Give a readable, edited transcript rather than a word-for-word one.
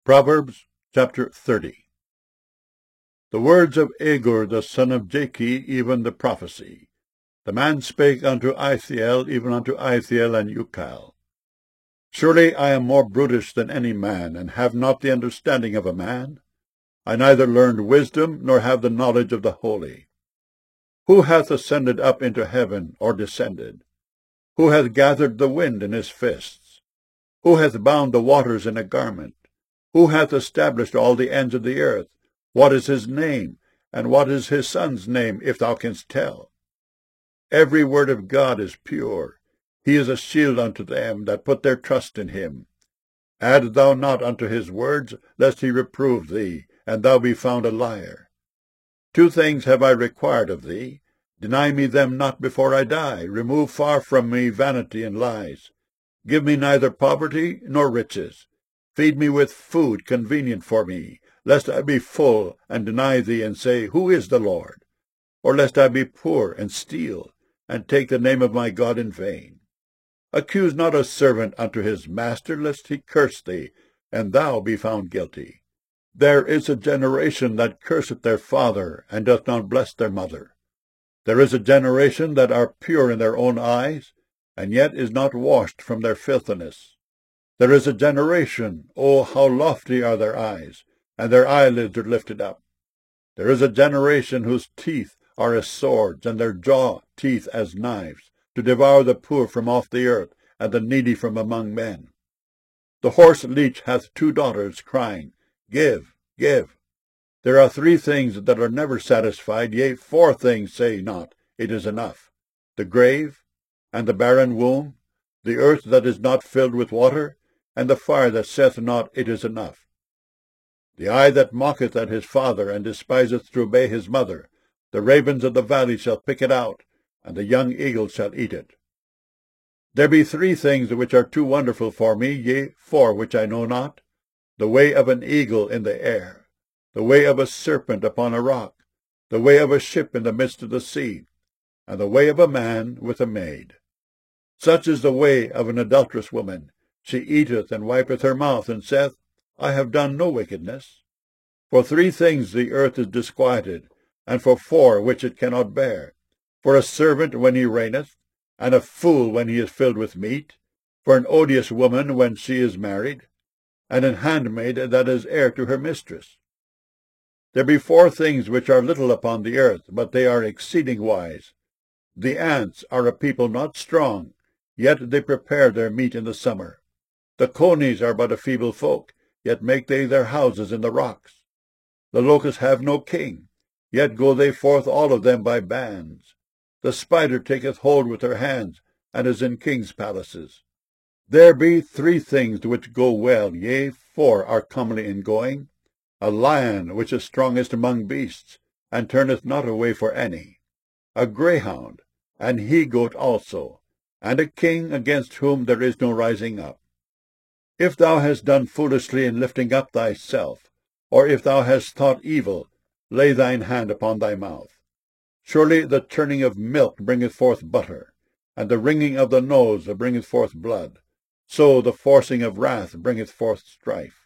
Proverbs chapter 30. The words of Agur the son of Jakeh, even the prophecy. The man spake unto Ithiel, even unto Ithiel and Ucal. Surely I am more brutish than any man, and have not the understanding of a man. I neither learned wisdom, nor have the knowledge of the holy. Who hath ascended up into heaven, or descended? Who hath gathered the wind in his fists? Who hath bound the waters in a garment? Who hath established all the ends of the earth? What is his name, and what is his son's name, if thou canst tell? Every word of God is pure. He is a shield unto them that put their trust in him. Add thou not unto his words, lest he reprove thee, and thou be found a liar. 2 things have I required of thee. Deny me them not before I die. Remove far from me vanity and lies. Give me neither poverty nor riches. Feed me with food convenient for me, lest I be full, and deny thee, and say, Who is the Lord? Or lest I be poor, and steal, and take the name of my God in vain. Accuse not a servant unto his master, lest he curse thee, and thou be found guilty. There is a generation that curseth their father, and doth not bless their mother. There is a generation that are pure in their own eyes, and yet is not washed from their filthiness. There is a generation, oh, how lofty are their eyes, and their eyelids are lifted up. There is a generation whose teeth are as swords, and their jaw teeth as knives, to devour the poor from off the earth, and the needy from among men. The horse leech hath 2 daughters, crying, Give, give. There are 3 things that are never satisfied, yea, 4 things say not, It is enough. The grave, and the barren womb, the earth that is not filled with water, and the fire that saith not, It is enough. The eye that mocketh at his father, and despiseth to obey his mother, the ravens of the valley shall pick it out, and the young eagle shall eat it. There be 3 things which are too wonderful for me, yea, 4 which I know not. The way of an eagle in the air, the way of a serpent upon a rock, the way of a ship in the midst of the sea, and the way of a man with a maid. Such is the way of an adulterous woman. She eateth and wipeth her mouth, and saith, I have done no wickedness. For 3 things the earth is disquieted, and for 4 which it cannot bear. For a servant when he reigneth, and a fool when he is filled with meat, for an odious woman when she is married, and an handmaid that is heir to her mistress. There be 4 things which are little upon the earth, but they are exceeding wise. The ants are a people not strong, yet they prepare their meat in the summer. The conies are but a feeble folk, yet make they their houses in the rocks. The locusts have no king, yet go they forth all of them by bands. The spider taketh hold with her hands, and is in kings' palaces. There be 3 things which go well, yea, 4 are comely in going. A lion which is strongest among beasts, and turneth not away for any. A greyhound, an he-goat also, and a king against whom there is no rising up. If thou hast done foolishly in lifting up thyself, or if thou hast thought evil, lay thine hand upon thy mouth. Surely the turning of milk bringeth forth butter, and the wringing of the nose bringeth forth blood. So the forcing of wrath bringeth forth strife.